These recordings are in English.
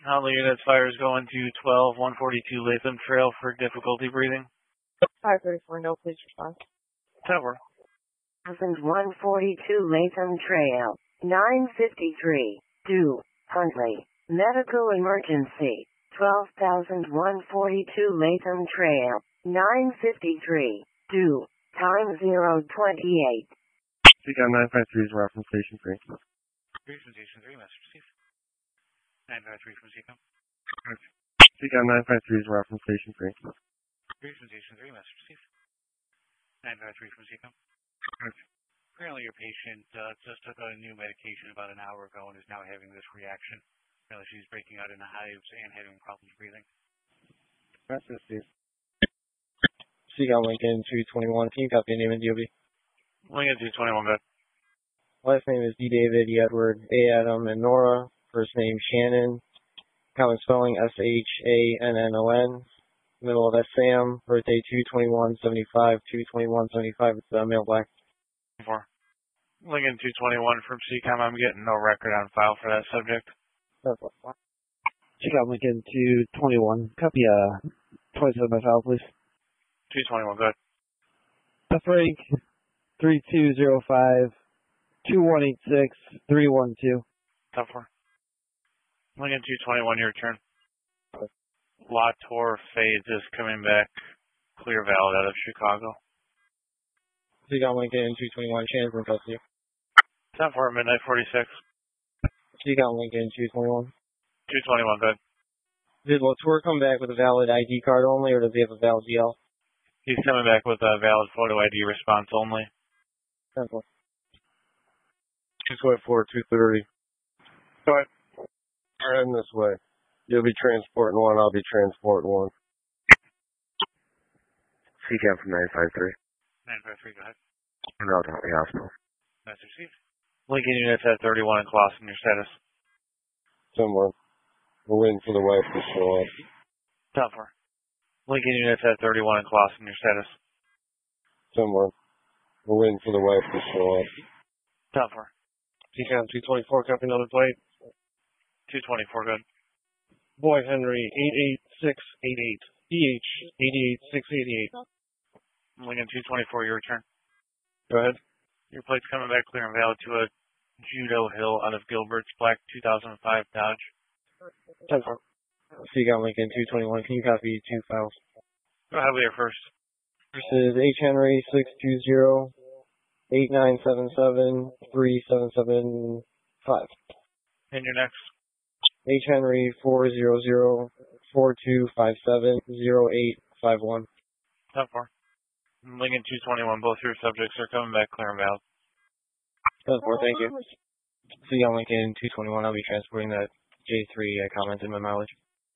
Huntley Unit fires going to 12142 Latham Trail for difficulty breathing. 534, no, please respond. Tower. 14142 Latham Trail, 953, due, Huntley, medical emergency, 12,142 Latham Trail, 953, due, time 028. Seacom 953 is reference station 3. From Station 3, Master Chief. 953 from Seacom. Seacom 953 is reference station 3. From Station 3, Master Chief. 953 from Seacom. Apparently your patient just took a new medication about an hour ago and is now having this reaction. Apparently she's breaking out into hives and having problems breathing. Master Chief. Seacom Lincoln 221, can you copy your name and DOB? Lincoln 221, good. Last name is D. David, E. Edward, A. Adam, and Nora. First name Shannon. Common spelling SHANNON. Middle of S. Sam. Birthday 2/21/75. 2/21/75. It's male black. 4. Lincoln 221 from CCOM. I'm getting no record on file for that subject. Seacom Lincoln 221. Copy 27 by file, please. 221, good. Frank 3205 2186 312. Top 4. Lincoln 221, your turn. Lator Fades is coming back. Clear valid out of Chicago. Seacom Lincoln 221, Shannon's in custody. Top 4, midnight 46. Seacom Lincoln 221. 221, good. Did Latour come back with a valid ID card only, or does he have a valid DL? He's coming back with a valid photo ID response only. 10-4. 224, 230. Go ahead. Turn this way. You'll be transporting 1, I'll be transporting 1. Seacom from 953. 953, go ahead. No, Huntley Hospital. Master Chief. Lincoln Units at 31 and Clausen, your status. Somewhere. We're waiting for the wife to show up. Top 4. Lincoln Units at 31 and Clausen, your status. Somewhere. We're waiting for the wife to show up. Top 4. Seacom 224, copy another plate. 224, good. Boy Henry 88688. DH 88688. Lincoln 224, your return. Go ahead. Your plate's coming back clear and valid to a Judo Hill out of Gilbert's Black 2005 Dodge. 10-4. Seacom Lincoln 221, can you copy 2 files? Go ahead with your first. This is H. Henry 620 8977 3775. And your next. H. Henry 400 4257 0851. Top 4. Lincoln 221, both your subjects are coming back clear and valid. 10-4, thank you. Seacom Lincoln 221, I'll be transporting that J3 I commented my mileage.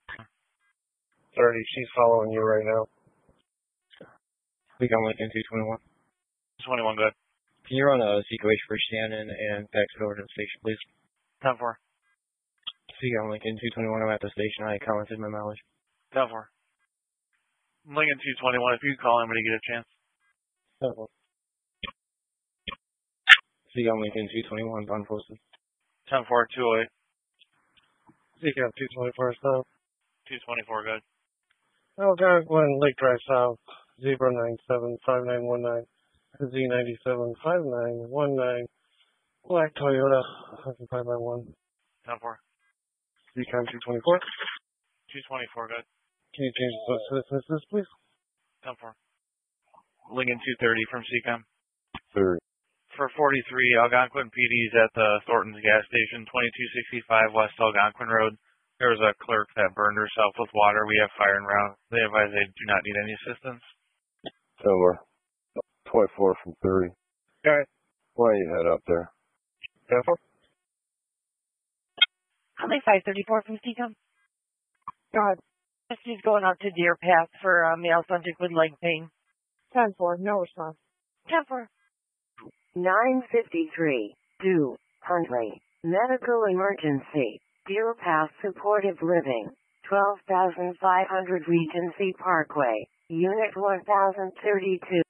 30, she's following you right now. Seacom Lincoln 221. 21, good. Can you run a situation for Shannon and fax it over to the station, please? Top 4. Seacom Lincoln 221, I'm at the station. I commented my mileage. Top 4. Lincoln 221, if you call him when you get a chance. 10-4. Seacom Lincoln 221, bond posted. 10-4, 208. Seacom 224, stop. 224, good. Algonquin Lake Drive South, 0975919, Z975919, Black Toyota, 5x1. 10-4. Seacom 224. 224, good. Can you change the citizens, please? 10-4. Lincoln 230 from CCOM. 30. For 43, Algonquin PD's at the Thornton's gas station, 2265 West Algonquin Road. There was a clerk that burned herself with water. We have fire and round. They advise they do not need any assistance. Somewhere. 24 from 30. Alright. Why don't you head up there? 10-4. Huntley 534 from CCOM. Go ahead. She's going out to Deer Path for male subject with leg pain. 10-4, no response. 10-4. 953, due, Huntley, medical emergency, Deer Path Supportive Living, 12,500 Regency Parkway, Unit 1032.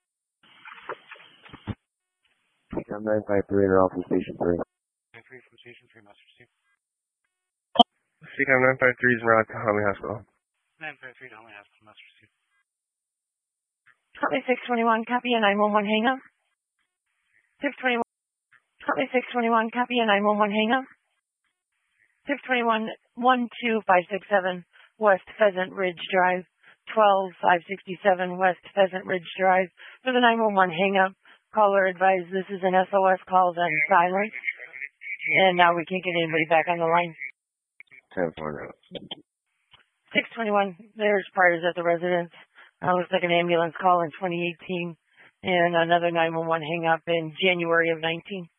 I'm 953 and you're off from Station 3. 953 from Station 3, Master Chief. CCAM 953 is route to Huntley Hospital. 953 to Huntley Hospital, message received. Huntley 621, copy a 911 hang up. 621, Huntley 621, copy a 911 hang up. 621, 12567 West Pheasant Ridge Drive, 12567 West Pheasant Ridge Drive. For the 911 hang up, caller advised this is an SOS call, then silent. And now we can't get anybody back on the line. 10-4 now. 621, there's fires at the residence. Looks like an ambulance call in 2018 and another 911 hang up in January of 19.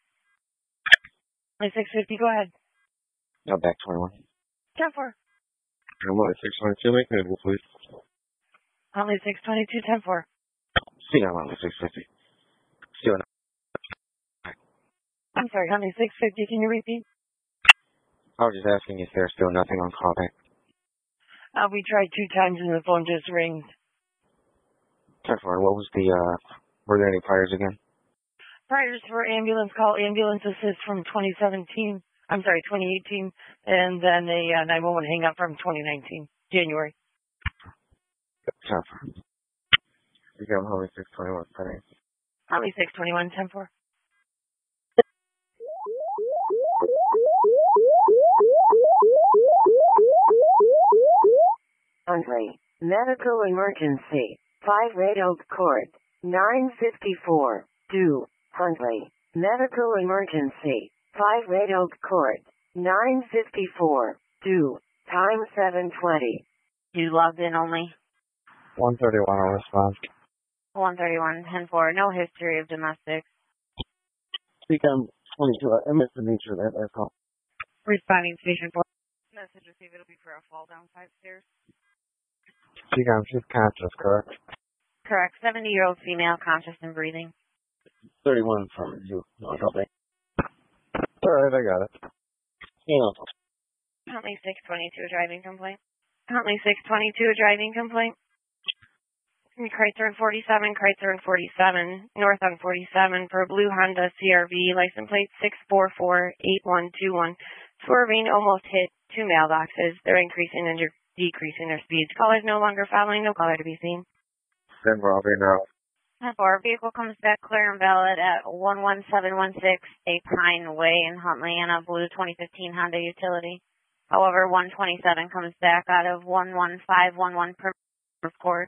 650, go ahead. No, back 21. 10-4. Huntley 622, make me available, please. Huntley 622, 10-4. CCAM Huntley 650. Still no. I'm sorry, Huntley 650, can you repeat? I was just asking if there's still nothing on callback. We tried 2 times and the phone just rings. 10-4, what was the, were there any priors again? Priors for ambulance call, ambulance assist from 2018, and then a 911 hang up from 2019, January. 10-4. CCAM Huntley 621, sorry. Huntley 621, 10-4. Huntley, medical emergency, 5 Red Oak Court, 954, do, Huntley, medical emergency, 5 Red Oak Court, 954, do, time 7:20. You logged in only? 131 will respond. 131, 10-4, no history of domestic. CCAM 22, I missed the nature of that call. Responding station 4. Message received, it'll be for a fall down 5 stairs. CCAM, she's conscious, correct? Correct, 70-year-old female, conscious and breathing. 31 from you. No, copy. Alright, I got it. Huntley 622, driving complaint. Huntley 622, driving complaint. Kreitzer and 47, Kreitzer and 47, north on 47 for blue Honda CRV, license plate 6448121. Swerving, almost hit 2 mailboxes. They're increasing and decreasing their speeds. Caller is no longer following, no caller to be seen. 10-4, I'll be now. 10-4, vehicle comes back clear and valid at 11716 A Pine Way in Huntley in a blue 2015 Honda Utility. However, 127 comes back out of 11511 per report.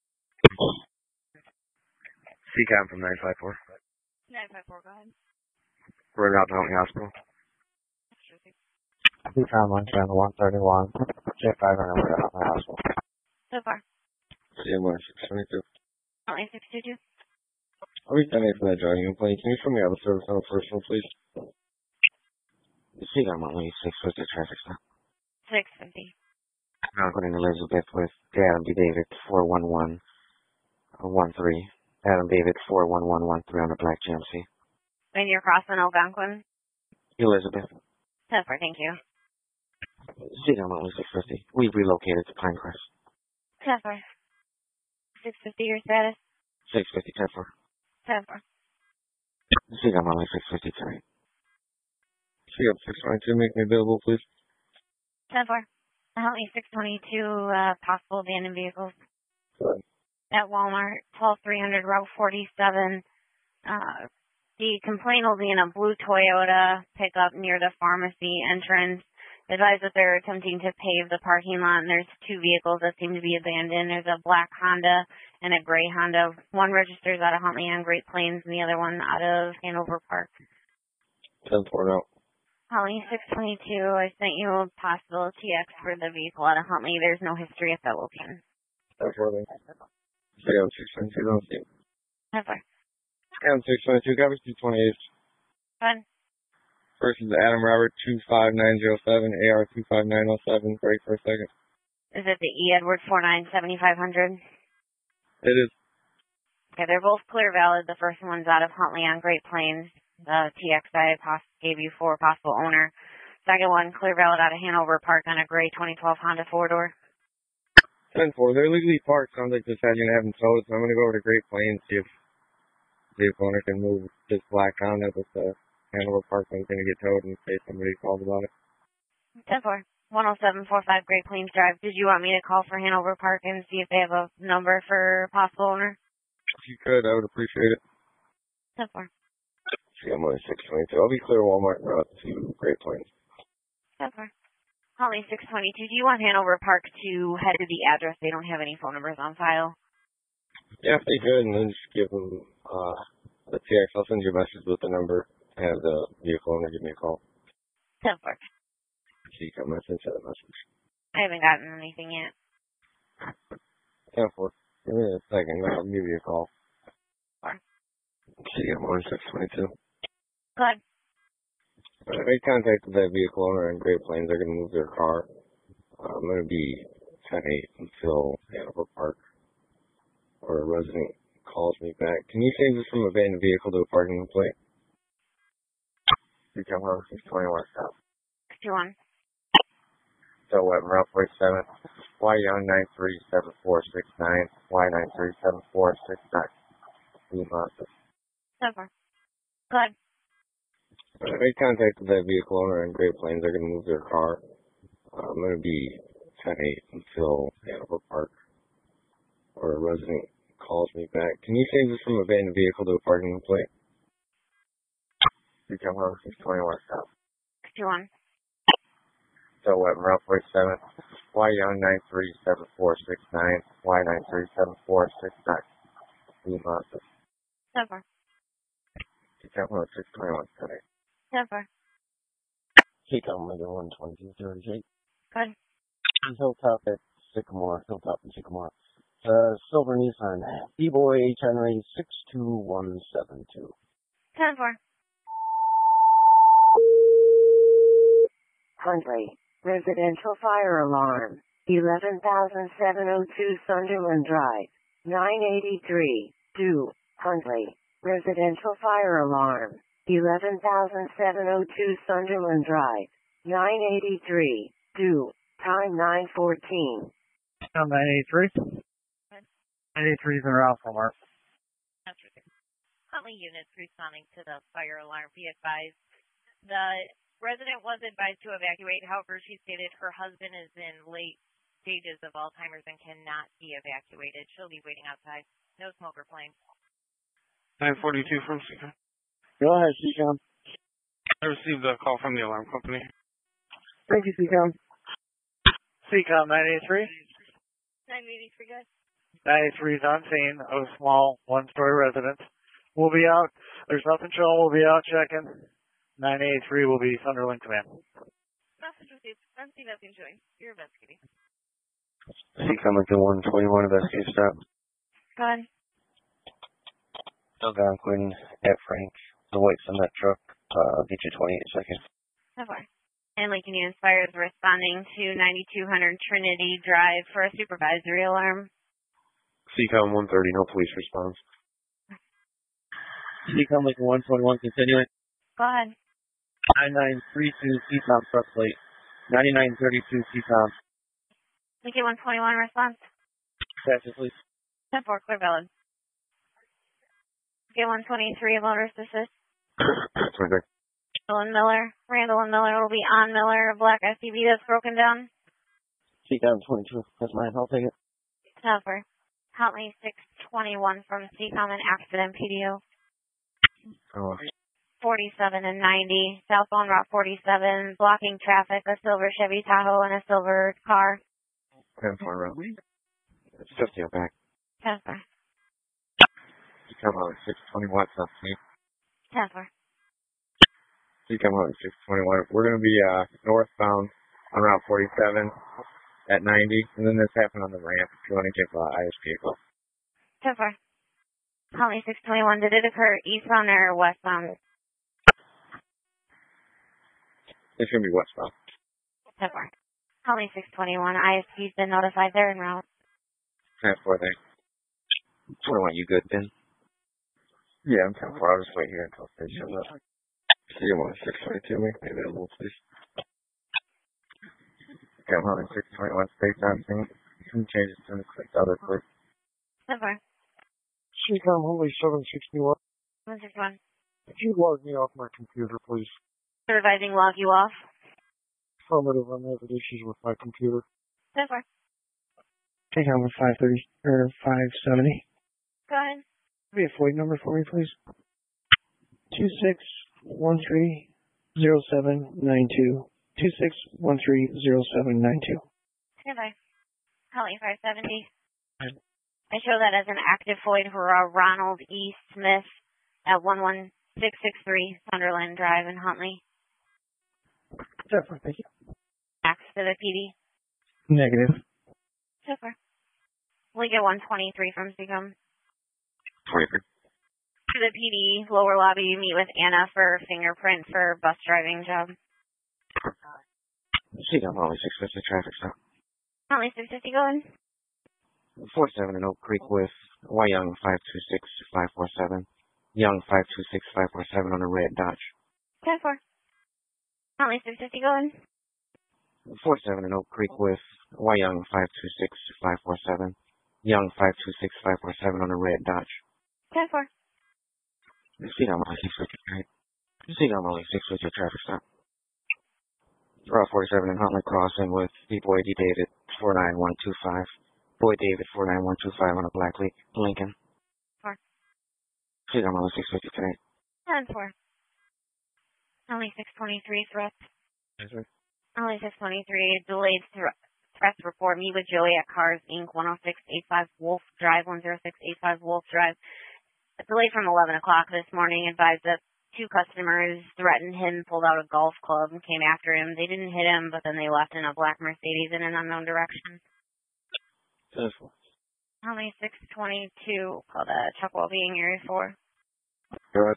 CCAM from 954. 954, go ahead. We're out to Huntley Hospital. CCAM 131, J500, we're at my hospital. So far. CM 622. Huntley 622. I'll be standing for that driving complaint. Can you show me out of service on the first one, please? CCAM Huntley 650, traffic stop. 650. Now going to Elizabeth with Adam B. David 41113. Adam David 41113 on the black GMC. And you're crossing Algonquin? Elizabeth. 10-4, thank you. CCAM Huntley 650. We've relocated to Pinecrest. 10-4. 650, your status? 650, 10-4. 10-4. CCAM Huntley 653. CCAM 622, make me available, please. 10-4. Huntley 622, possible abandoned vehicles. Sorry. At Walmart, 12300 Route 47. The complaint will be in a blue Toyota pickup near the pharmacy entrance. Advise that they're attempting to pave the parking lot, and there's 2 vehicles that seem to be abandoned. There's a black Honda and a gray Honda. One registers out of Huntley on Great Plains, and the other one out of Hanover Park. 10-4 now. Huntley 622, I sent you a possible TX for the vehicle out of Huntley. There's no history at that location. 10-4 then. CCAM 622, don't see. 10-4. CCAM 622, copy 228. Fun. First is Adam Robert 25907, AR 25907, break for a second. Is it the E. Edward 497500? It is. Okay, they're both clear valid. The first one's out of Huntley on Great Plains. The TX I gave you for possible owner. Second one, clear valid out of Hanover Park on a gray 2012 Honda 4-door. 10-4, they're legally parked. Sounds like this had you have them towed, so I'm going to go over to Great Plains, see if the owner can move this black Honda with the Hanover Park one's going to get towed in case somebody calls about it. 10-4. 10745 Great Plains Drive. Did you want me to call for Hanover Park and see if they have a number for possible owner? If you could, I would appreciate it. 10-4. See, I'm only 622. I'll be clear Walmart route to Great Plains. 10-4. Holly 622. Do you want Hanover Park to head to the address? They don't have any phone numbers on file. Yeah, if they could, and then just give them the TX. I'll send you a message with the number. Have the vehicle owner give me a call. 10-4. So you come message, send a message. I haven't gotten anything yet. 10-4. Give me a second. I'll give you a call. 4. See, I'm on 622. Good. They contacted that vehicle owner in Great Plains. They're going to move their car. I'm going to be 10-8 until Hanover Park, or a resident calls me back. Can you change this from abandoned vehicle to a parking plate? You come home 621 stop. 2-1. So what, Route 47, Y Young 937469, Y 937469. 10-4. Good. They contacted that vehicle owner in Great Plains. They're going to move their car. I'm going to be 10-8 until Hanover Park, or a resident calls me back. Can you change this from abandoned vehicle to a parking plate? You come home 621 stop. 2-1. So what, Route 47, Y Young 937469, Y 937469. 10-4. You come home 621 today. 10-4. Take on like 12238. Good. Hilltop at Sycamore. Hilltop and Sycamore. Silver Nissan. D-Boy Henry 62172. 10-4. Huntley. Residential fire alarm. 11,702 Sunderland Drive. 983. 2. Huntley. Residential fire alarm. 11,702 Sunderland Drive. 983. 2. Time 9:14. 983. 983 is in Ralph Walmart. That's right. Huntley units responding to the fire alarm. Be advised. The resident was advised to evacuate. However, she stated her husband is in late stages of Alzheimer's and cannot be evacuated. She'll be waiting outside. No smoke or flame. 942 from Seacom. Go ahead, Seacom. I received a call from the alarm company. Thank you, Seacom. Seacom 983. 983, good. 983 is on scene of a small one-story residence. We'll be out. There's nothing showing. We'll be out checking. 983 will be Sunderland Command. Message received. I'm seeing nothing showing. You're investigating. Seacom at the 121 investigative stop. Go ahead. Algonquin at Frank. The white cement truck. Get you 28 seconds. So far. And Lincoln Units Fire is responding to 9200 Trinity Drive for a supervisory alarm. Seacom 130, no police response. Seacom Lincoln 121 continuing. Go ahead. 9932 Seacom truck plate. 9932 Seacom. Lincoln 121 response. Passage, please. 10-4, clear valid. Lincoln 123 motorist assist. Okay. Randall and Miller will be on Miller, a black SUV that's broken down. Seacom 22. That's mine. I'll take it. 10-4. Huntley 621 from Seacom and accident PDO. 47 and 90, southbound Route 47, blocking traffic, a silver Chevy Tahoe and a silver car. 10-4 route. It's 50 out back. 10-4. You come on 621 south me. 10-4. You come on 621. We're going to be northbound on Route 47 at 90, and then this happened on the ramp if you want to give ISP a call. 10-4. Holly 621, did it occur eastbound or westbound? It's going to be westbound. 10-4. Holly 621, ISP's been notified they're en route. 10-4 there. 21, you good, Ben? Yeah, I'm 10-4. I'll just wait here until they show up. See you on 622, make me available, please. Come on, 621, space on scene. Some changes to the other quick. 10-4. Seacom only 761. 161. Could you log me off my computer, please? Supervising log you off. Affirmative, I'm having issues with my computer. 10-4. Take on the 530 or 570. Go ahead. Be a FOID number for me, please. 26130792. 26130792. Goodbye. Holly 570. Right. I show that as an active FOID for Ronald E. Smith at 11663 Sunderland Drive in Huntley. Definitely, thank you. Fax to the PD. Negative. Super. We get 123 from Seacom. 23. To the PD, lower lobby, meet with Anna for fingerprint for bus driving job. Seacom, only 650 traffic stop. Huntley 650 going. 47 in Oak Creek with Y Young 526547. Young 526547 on a red Dodge. 10-4. Huntley 650 going. 47 in Oak Creek with Y Young 526547. Young 526547 on a red Dodge. 10-4. Seacom, only 650. Seacom, only 650 traffic stop. Route 47 in Huntley crossing with B-Boy D. David 49125. Boy David 49125 on a black Lincoln. 4. Seacom, only 650 today. 10-4. Only 623 threats. Yes, sir. Only 623 delayed threats report. Meet with Joey at Cars Inc. 10685 Wolf Drive, 10685 Wolf Drive. A delay from 11 o'clock this morning advised that 2 customers threatened him, pulled out a golf club, and came after him. They didn't hit him, but then they left in a black Mercedes in an unknown direction. 10-4. Only 622 called Chuck Wellbeing Area 4. Good.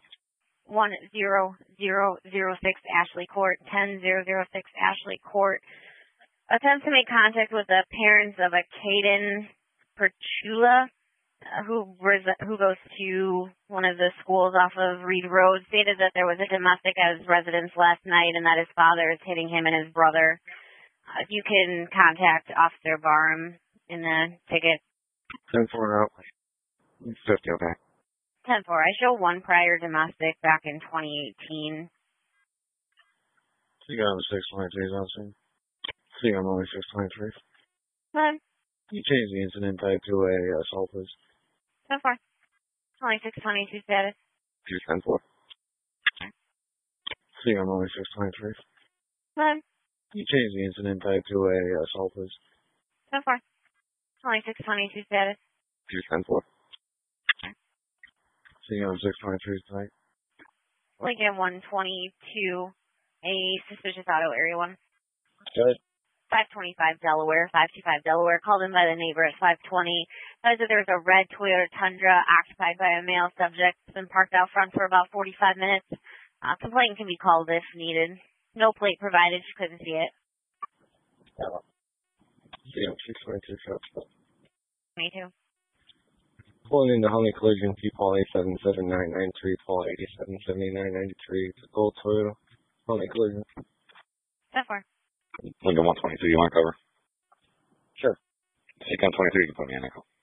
10006 Ashley Court, 10006 Ashley Court. Attempts to make contact with the parents of a Caden Perchula, who goes to one of the schools off of Reed Road, stated that there was a domestic at his residence last night and that his father is hitting him and his brother. You can contact Officer Barham in the ticket. 10-4 out. 50, okay. 10-4. I show 1 prior domestic back in 2018. Seacom, 623 also. Seacom, only 623. Then, You change the incident type to a assault, please. 10-4. Only 622 status. 10-4. Seacom, only 623. Then, You change the incident type to a assault, please. 10-4. Only 622 status. 10-4. Seacom, 623 tonight. Lincoln 122, a suspicious auto area 1. Good. 525 Delaware, 525 Delaware, called in by the neighbor at 520. Says that there was a red Toyota Tundra occupied by a male subject. It's been parked out front for about 45 minutes. Complaint can be called if needed. No plate provided, she couldn't see it. Seacom, 623. Me too. Pulling into Huntley Collision, Paul 877993, Paul 877993. It's a gold Toyota. Huntley Collision. 10-4. Lincoln 123, you want to cover? Sure. Seacom 23, you can put me in echo.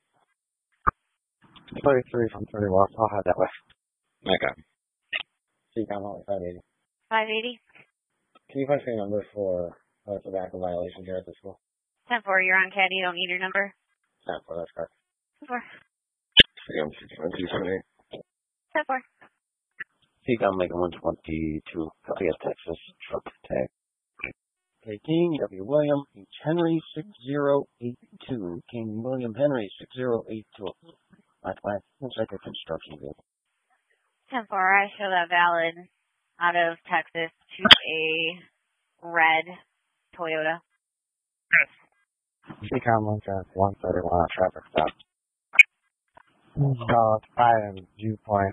23 from 31. I'll have that way. Okay. Seacom, only 580. 580. Can you punch me a number for tobacco violation here at the school? 10-4, you're on CAD, you don't need your number. 10-4, that's correct. 10-4. Seacom 62378. 10-4. Seacom, Lincoln 122, Columbia, Texas, truck tag. King W. William H. Henry 6082. King William Henry 6082. My flag looks like a construction vehicle. 10-4, I show that valid out of Texas to a red Toyota. Seacom Lincoln 131 traffic stop. Item viewpoint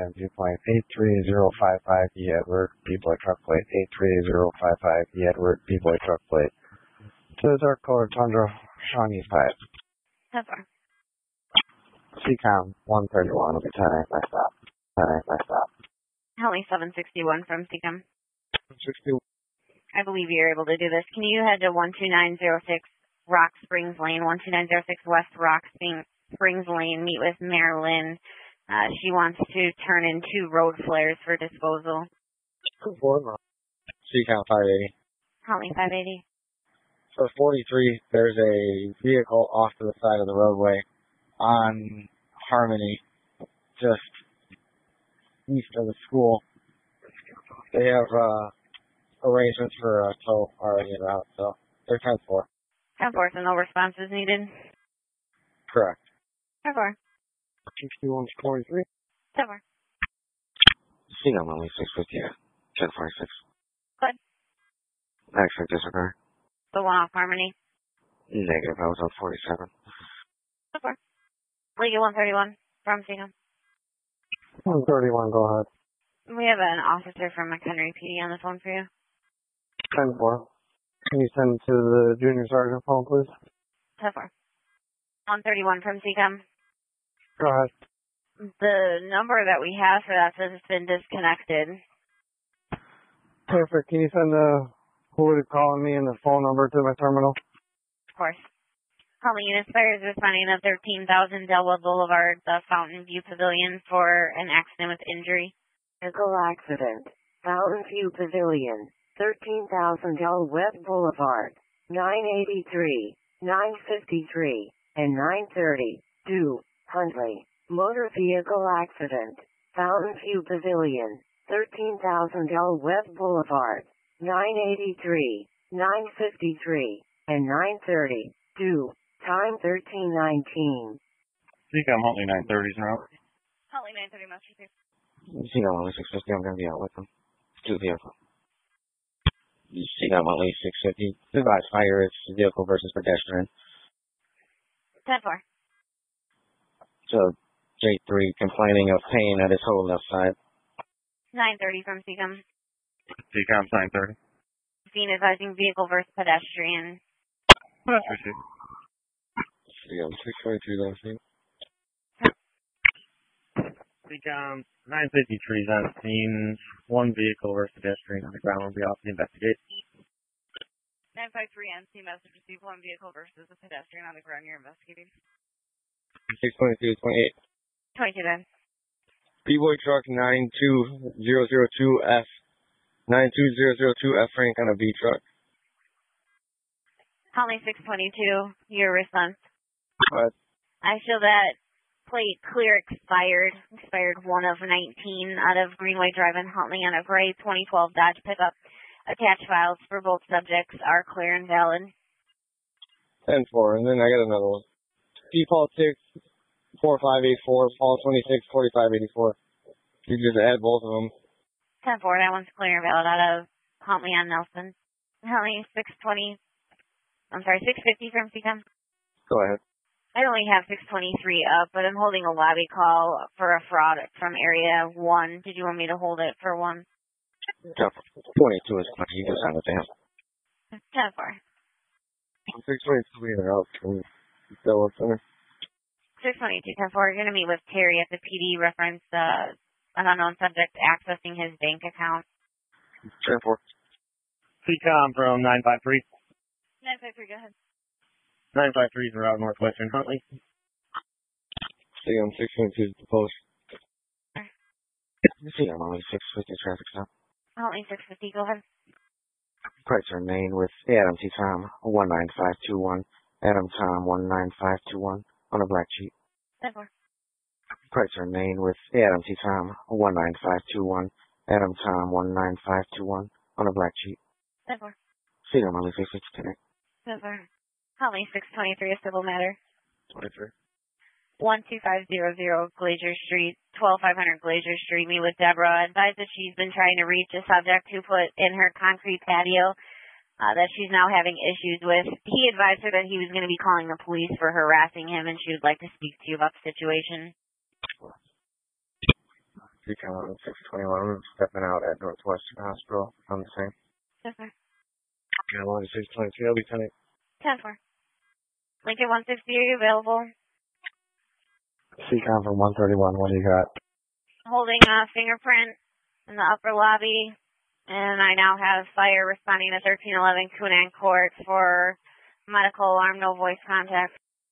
83055 E. Edward, B-Boy truck plate, 83055 E. Edward, B-Boy truck plate. To the dark colored Tundra, Shawnee 5. 10-4. Seacom 131 will be 10 my stop. 10 my stop. Helly 761 from Seacom. 61. I believe you're able to do this. Can you head to 12906 Rock Springs Lane, 12906 West Rock Springs Lane, meet with Marilyn. She wants to turn in 2 road flares for disposal. Seacom 580. Huntley 580. For 43, there's a vehicle off to the side of the roadway on Harmony, just east of the school. They have arrangements for a tow already en route, so they're 10-4. 10-4, so no response is needed. Correct. 10-4. 6143. 10-4. CCOM only 650, 1046. Good. Expect disregard. The one off Harmony. Negative, I was on 47. 10-4. Legal 131 from CCOM. 131, go ahead. We have an officer from McHenry PD on the phone for you. 10-4. Can you send it to the junior sergeant phone, please? 10-4. 131 from CCOM. Go ahead. The number that we have for that says it's been disconnected. Perfect. Can you send who would calling me and the phone number to my terminal? Of course. Huntley Unit Fire is responding to 13,000 Delwood Boulevard, the Fountain View Pavilion, for an accident with injury. Vehicle accident. Fountain View Pavilion, 13,000 Delwood Boulevard, 983, 953, and 930. Due, Huntley. Motor vehicle accident. Fountain View Pavilion, 13,000 Delwood Boulevard, 983, 953, and 930. Due, time 13:19. CCOM Huntley 930s now. Huntley 930 Master 2. CCOM only 650, I'm going to be out with them. Two vehicle. CCOM only 650. Advise fire, it's vehicle versus pedestrian. 10-4. So, J3 complaining of pain at his whole left side. 930 from CCOM. CCOM 930. Scene advising vehicle versus pedestrian. That's received. CCOM 622, don't see. CCOM 953 is on scene. One vehicle versus pedestrian on the ground will be off the investigation. 953 NC message received. One vehicle versus a pedestrian on the ground you're investigating. 622, 28. 22 then. B-Boy truck 92002F. 92002F Frank on a B truck. Huntley 622, your response. What? I show that plate clear expired 1 of 19 out of Greenway Drive in Huntley on a gray 2012 Dodge pickup. Attached files for both subjects are clear and valid. 10-4, and then I got another one. Default 6, 4584, Paul 26, 4584. You just add both of them. 10-4, that one's clear and valid out of Huntley on Nelson. Huntley 650 from CCOM. Go ahead. I only have 623 up, but I'm holding a lobby call for a fraud from area 1. Did you want me to hold it for 1? 22 is fine. You can send it to him. 10-4. 622 being out from Delaware Center. 622, 10-4. You're going to meet with Terry at the PD reference an unknown subject accessing his bank account. 10-4. CCOM from 953. 953, go ahead. 953 is in route northwestern Huntley. CCOM 622 is the post. CCOM only 650 traffic stop. Huntley 650, go ahead. Pricer Main with Adam T. Tom 19521. Adam Tom 19521 on a black sheet. 10-4. Pricer Main with Adam T. Tom 19521. Adam Tom 19521 on a black sheet. 10-4. CCOM only 650. 10-4. Huntley 623, a civil matter. 23. 12500 Glacier Street, 12500 Glacier Street. Meet with Deborah. Advised that she's been trying to reach a subject who put in her concrete patio that she's now having issues with. He advised her that he was going to be calling the police for harassing him, and she would like to speak to you about the situation. CCOM 621. Stepping out at Northwestern Hospital on the same. Yes, sir. Yeah, 622. I'll be 10-8. 10-4. Lincoln 160, are you available? CCOM from 131, what do you got? Holding a fingerprint in the upper lobby, and I now have fire responding to 1311 Kunan Court for medical alarm, no voice contact.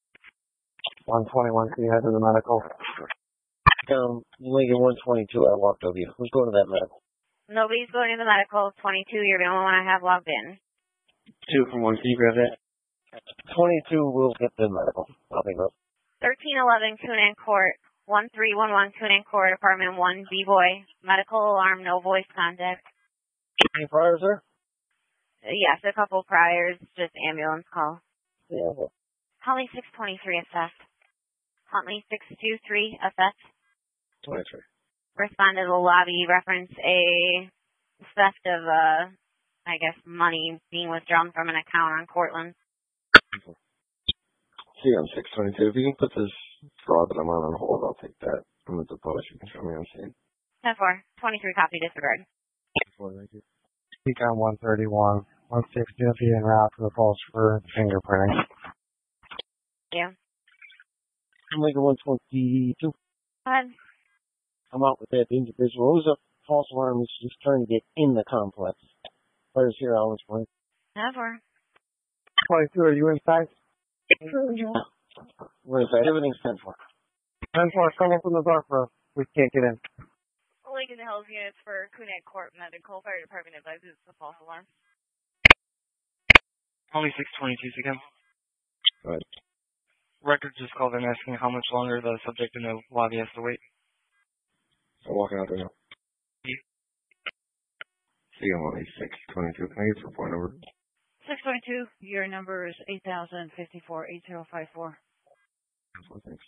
121, can you head to the medical? Lincoln 122, I walked over you. Who's going to that medical? Nobody's going to the medical. 22, you're the only one I have logged in. 2 from 1. Can you grab that? 22 will get the medical. I'll think about 1311 Coonan Court, 1311 Coonan Court, apartment 1, B-Boy. Medical alarm, no voice contact. any priors, sir? Yes, a couple priors, just ambulance call. Yeah. Okay. Huntley 623 assessed. Huntley 623 assessed. 23. Respond to the lobby, reference a theft of, I guess, money being withdrawn from an account on Cortland. See, I'm 622. If you can put this fraud that I'm on hold, I'll take that. I'm at the post. You can show me on scene. 10-4, 23 copy disregard. Thank you. Econ 131, 160 en route to the falls for fingerprinting. Yeah. I'm making 122. Go ahead. I'm out with that individual. It was a false alarm. He's just trying to get in the complex. Players here, I'll explain. 10-4. 22, are you inside? We're inside. Everything's 10-4. 10-4, come up in the door for us. We can't get in. Lincoln Hills units for Coonan Court Medical Fire Department advises it's a false alarm. Only 622 again. Go ahead. Record just called in asking how much longer the subject in the lobby has to wait. I'm walking out there now. See, I'm only 622. Can I get your phone number? 622, your number is 8054-8054. Thanks.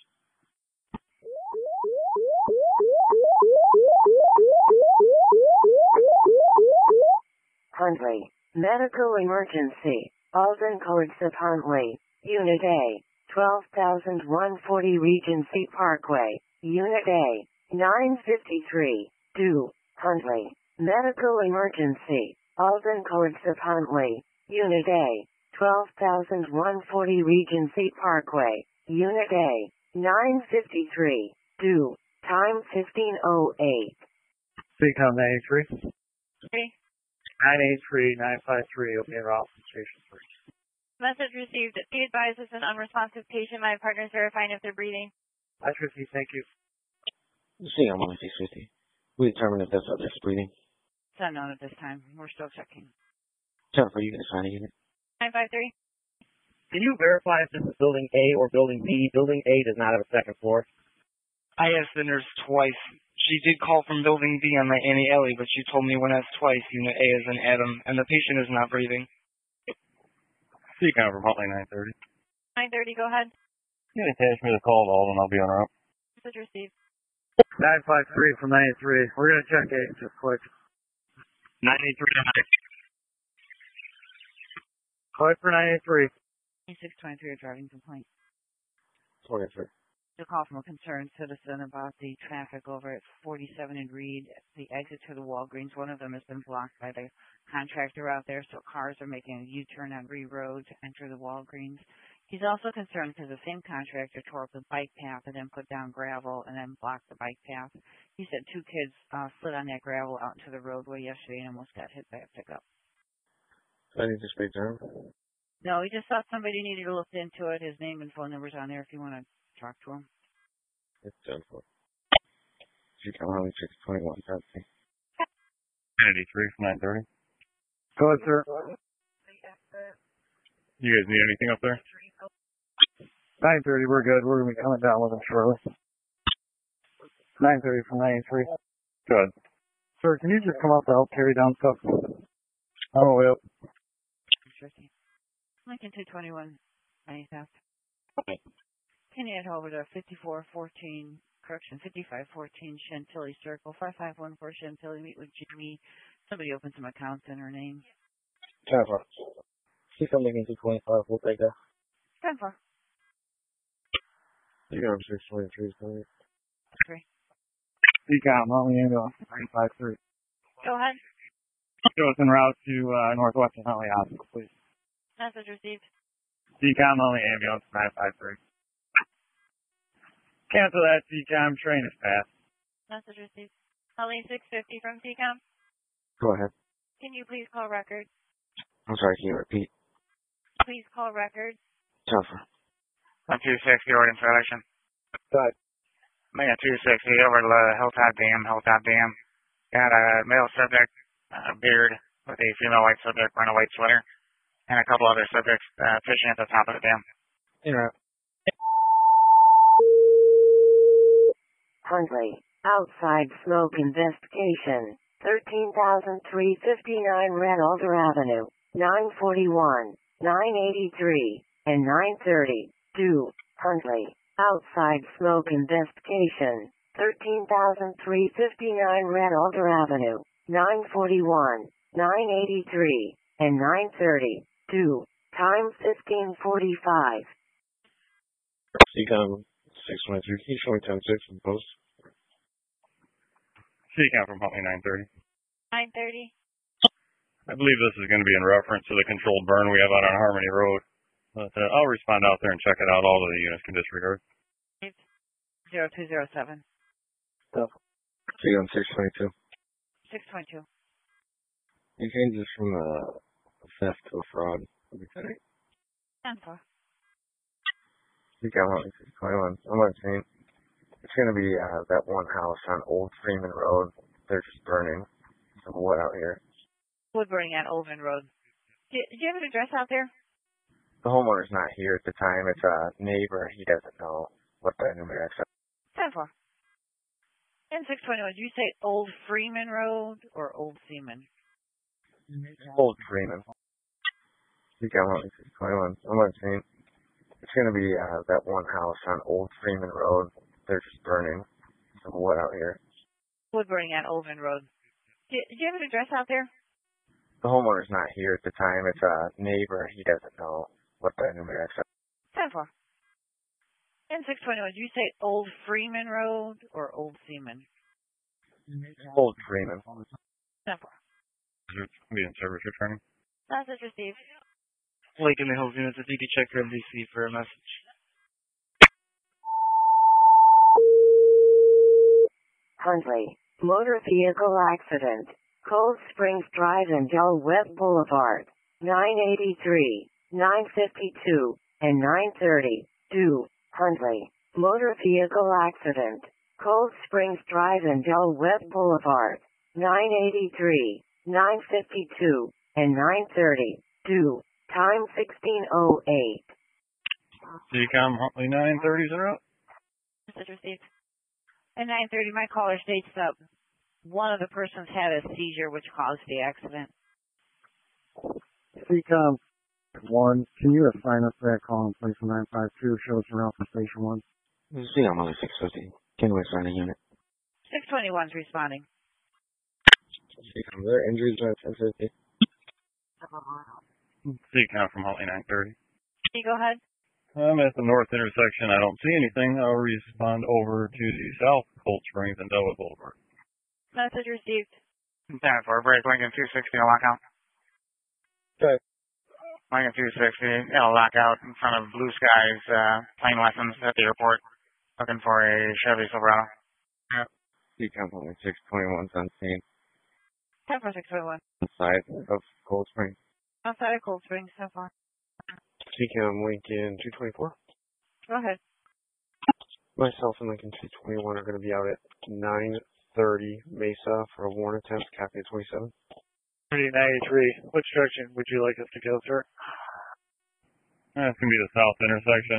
Huntley. Medical emergency. Alden Collegiate Huntley. Unit A. 12,140 Regency Parkway. Unit A. 953. Do. Huntley. Medical emergency. Alden Collegiate Huntley. Unit A. 12,140 Regency Parkway. Unit A. 953. Do. Time 15:08. Econ 983. 3. 983-953, open route from Station 3. Message received. Be advised this is an unresponsive patient. My partner is verifying if they're breathing. I received, thank you. See, I'm only 650. We determined if that subject's breathing. It's unknown at this time. We're still checking. Jennifer, you guys find a unit? 953. Can you verify if this is Building A or Building B? Building A does not have a second floor. I asked the nurse twice. She did call from Building B on my Annie Ellie, but she told me when asked twice, Unit A is an Adam, and the patient is not breathing. Econ from Huntley 930. 930, go ahead. You can attach me the call to Alden. I'll be on route. Message received. 953 from 93. We're going to check it just quick. 983 Call for 93. 623, a driving complaint. 23. A call from a concerned citizen about the traffic over at 47 and Reed, the exit to the Walgreens. One of them has been blocked by the contractor out there, so cars are making a U-turn on Reed Road to enter the Walgreens. He's also concerned because the same contractor tore up the bike path and then put down gravel and then blocked the bike path. He said 2 kids slid on that gravel out into the roadway yesterday and almost got hit by a pickup. So I need to speak to him? No, he just thought somebody needed to look into it. His name and phone number's on there if you want to talk to him. It's done for. Econ Huntley 621. Copy. 93 from 930. Go ahead, sir. You guys need anything up there? 930, we're good. We're going to be coming down with him shortly. 930 from 93. Good. Sir, can you just come out to help carry down stuff? Oh, well. Lincoln 221, 90,000. Can you head over to 5414, 5514 Chantilly Circle, 5514 Chantilly, meet with Jimmy. Somebody opened some accounts in her name. Jennifer. See something in 225. We'll take that. 10-4. Econ 623. Sorry. 3. Econ Huntley ambulance 953. Go ahead. Show us en route to Northwestern Huntley Hospital, please. Message received. Econ Huntley ambulance 953. Cancel that Econ train is fast. Message received. Huntley 650 from TCOM. Go ahead. Can you please call record? I'm sorry, can you repeat? Please call record. Jennifer. 260 order installation. Go ahead. Man, 260 over to Hilltop Dam. Got a male subject, beard, with a female white subject wearing a white sweater. and a couple other subjects fishing at the top of the dam. Interrupt. Huntley, outside smoke investigation, 13,359 Red Alder Avenue, 941, 983, and 930. 2. Huntley, outside smoke investigation, 13,359 Red Alder Avenue, 941, 983, and 930. 2. Time 15:45. CCOM 623, can you show me 10-6 in post? CCOM from Huntley 930. 9:30. I believe this is going to be in reference to the controlled burn we have out on Harmony Road. But I'll respond out there and check it out. All of the units can disregard. 0207. CCOM 622. 622. You changed this from a theft to a fraud. Okay. 10-4. CCOM 621. I'm not saying it's going to be that one house on Old Freeman Road. They're just burning some wood out here. Wood burning at Oldman Road. Do you have an address out there? The homeowner's not here at the time. It's a neighbor. He doesn't know what the numerics are. 10-4. And 621. Did you say Old Freeman Road or Old Seaman? Old Freeman. CCOM 621. I'm not saying it's going to be that one house on Old Freeman Road. They're just burning some wood out here. Wood burning at Oldman Road. Do you have an address out there? The homeowner's not here at the time. It's a neighbor. He doesn't know what the numerics are. 10-4. And 621. Did you say Old Freeman Road or Old Seaman? Old Freeman. 10-4. Be in service returning. Message received. Lake in the Hills units, if you could check your MDC for a message. Huntley, motor vehicle accident, Cold Springs Drive and Del Webb Boulevard, 983, 952, and 930. 2. Huntley, motor vehicle accident, Cold Springs Drive and Del Webb Boulevard, 983, 952, and 930. 2. Time 16:08. CCOM Huntley 930's are up. Message received. At 9:30, my caller states that one of the persons had a seizure which caused the accident. CCOM 1, can you assign us that call in place of 952? Show us around from station 1. CCOM 650. Can we assign a unit? 621's responding. CCOM, there are injuries at 1050. CCOM from Huntley 930. Can you go ahead? I'm at the north intersection. I don't see anything. I'll respond over to the south, Cold Springs and Delwood Boulevard. Message received. 10-4, break Lincoln 260, a lockout. Okay. Lincoln 260, a lockout in front of Blue Skies plane lessons at the airport, looking for a Chevy Silverado. CCOM 621's on scene. 10-4-621. Inside of Cold Springs. Outside of Cold Springs, so far. CCOM Lincoln 224. Go ahead. Myself and Lincoln 221 are going to be out at 930 Mesa for a warrant attempt, copy of 27. 93. Which direction would you like us to go, sir? It's going to be the south intersection.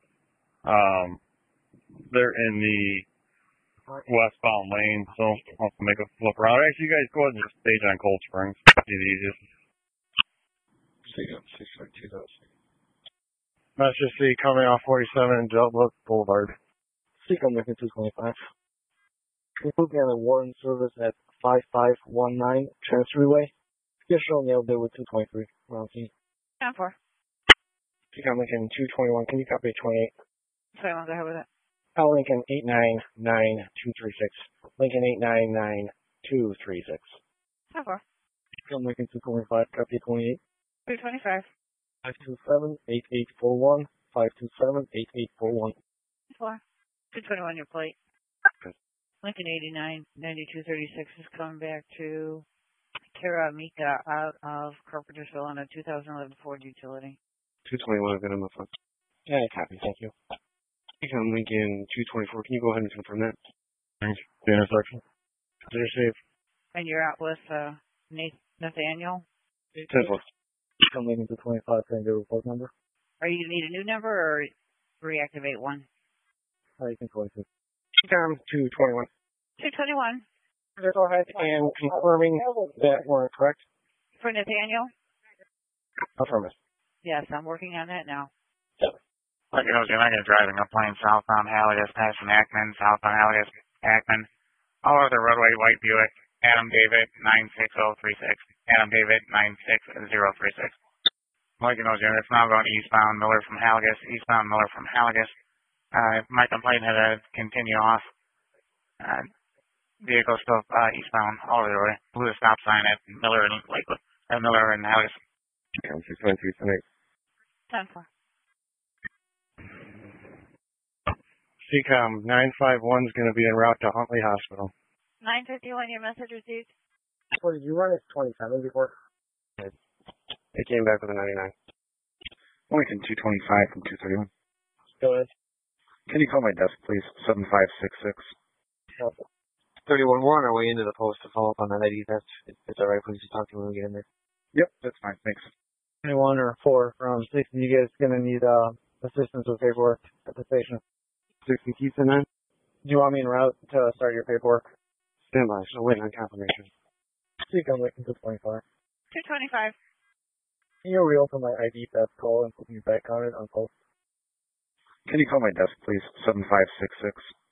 They're in the westbound lane, so I'll have to make a flip around. Actually, you guys go ahead and just stage on Cold Springs. Be the easiest. CCOM 652. Master C coming off 47 and Delwood Boulevard. CCOM Lincoln 225. We'll be on a warrant service at 5519 Chancery Way. Just showing the there with 223 around scene. 10-4. CCOM Lincoln 221. Can you copy 28? Sorry, I'll go ahead with it. L Lincoln 899236. Lincoln 899236. 10-4. CCOM Lincoln 225. Copy 28. 225. 527-8841. 527-8841. 4. 221 your plate. Lincoln 899236 is coming back to Kara Mika out of Carpentersville on a 2011 Ford utility. 221 is going to move on. Yeah, copy. Thank you. CCOM Lincoln 224. Can you go ahead and confirm that? Thanks. The intersection. Receive. And you're out with Nathaniel? 10-4. I'm waiting to 25 for the report number. Are you going to need a new number or reactivate one? You can 22. Tom 221. 221. Go ahead and confirming that we're correct. For Nathaniel? Affirmative. Yes, I'm working on that now. Like it was, you're not driving a plane southbound Halligus, passing Ackman, southbound Halligus, Ackman. All over the roadway, White Buick, Adam David, 96036. Adam David, 96036. Like it was, it's now going eastbound, Miller from Halligus, eastbound Miller from Halligus. My complaint had to continue off. Vehicle still eastbound all over the road. Blew the stop sign at Miller and Lakewood. Miller and Halligus. I'm 623 tonight. 10-4. CCOM 951 is going to be en route to Huntley Hospital. 951, your message received. Well, did you run it 27 before? It came back with a 99. Lincoln 225 from 231. Go ahead. Can you call my desk, please? 7566. 31-1, our way into the post to follow up on that ID test. It's alright, please just talk to me when we get in there. Yep, that's fine, thanks. 21 or 4 from 60, you guys going to need assistance with paperwork at the station. 60 Keystone 9. Do you want me en route to start your paperwork? Stand by, so waiting on confirmation. I'm waiting until 25. 225. Can you reopen my ID theft call and put me back on it on post? Can you call my desk, please? 7566.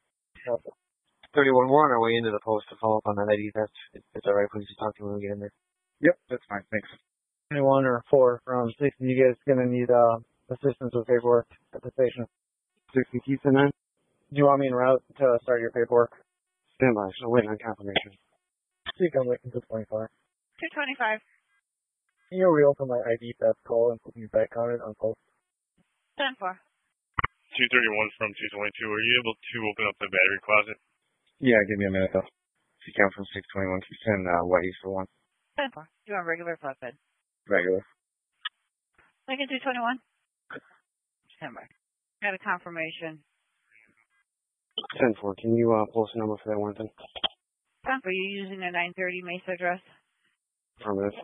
31-1, our way into the post to follow up on that ID test. It's alright, please just talk to me when we get in there. Yep, that's fine, thanks. 21 or 4 from 60, you guys going to need assistance with paperwork at the station. 60 Keystone 9. Do you want me en route to start your paperwork? Stand by, so waiting on confirmation. I'm waiting until 25. 225. Can you reopen my ID theft call and put me back on it on post? 10-4. 231 from 222. Are you able to open up the battery closet? Yeah, give me a minute though. She comes from 621. She's in White East for 1. 10-4. Do you want regular flatbed? Regular. Lincoln 221. Stand by. Got a confirmation. 10-4. Can you post a number for that one thing? 10-4. You using a 930 Mesa address? Affirmative.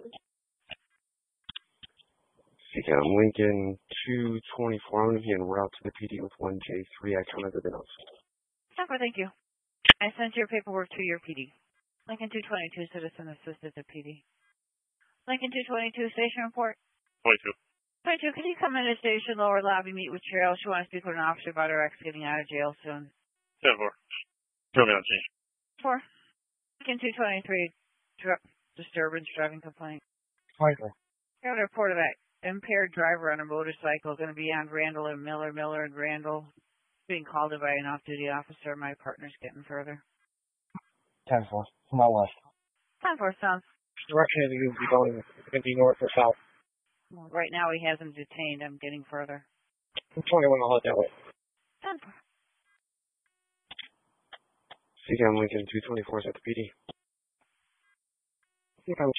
CCOM Lincoln 224. I'm going to be en route to the PD with 1J3. I counted the notes. 10-4. Thank you. I sent your paperwork to your PD. Lincoln 222, citizen assisted to PD. Lincoln 222, station report. 22. 22, can you come in the station, lower lobby, meet with Cheryl? She wants to speak with an officer about her ex getting out of jail soon. 10-4. Throw me on change. 4. Lincoln 223, disturbance, driving complaint. 24. I have a report of that impaired driver on a motorcycle going to be on Randall and Miller and Randall. Being called in by an off-duty officer. My partner's getting further. 10-4. From out west. 10-4 sounds. Direction of you be going, it's going to be north or south. Well, right now he has him detained. I'm getting further. 21, I'll head that way. 10-4. CCOM Lincoln 224 is at the PD. CCOM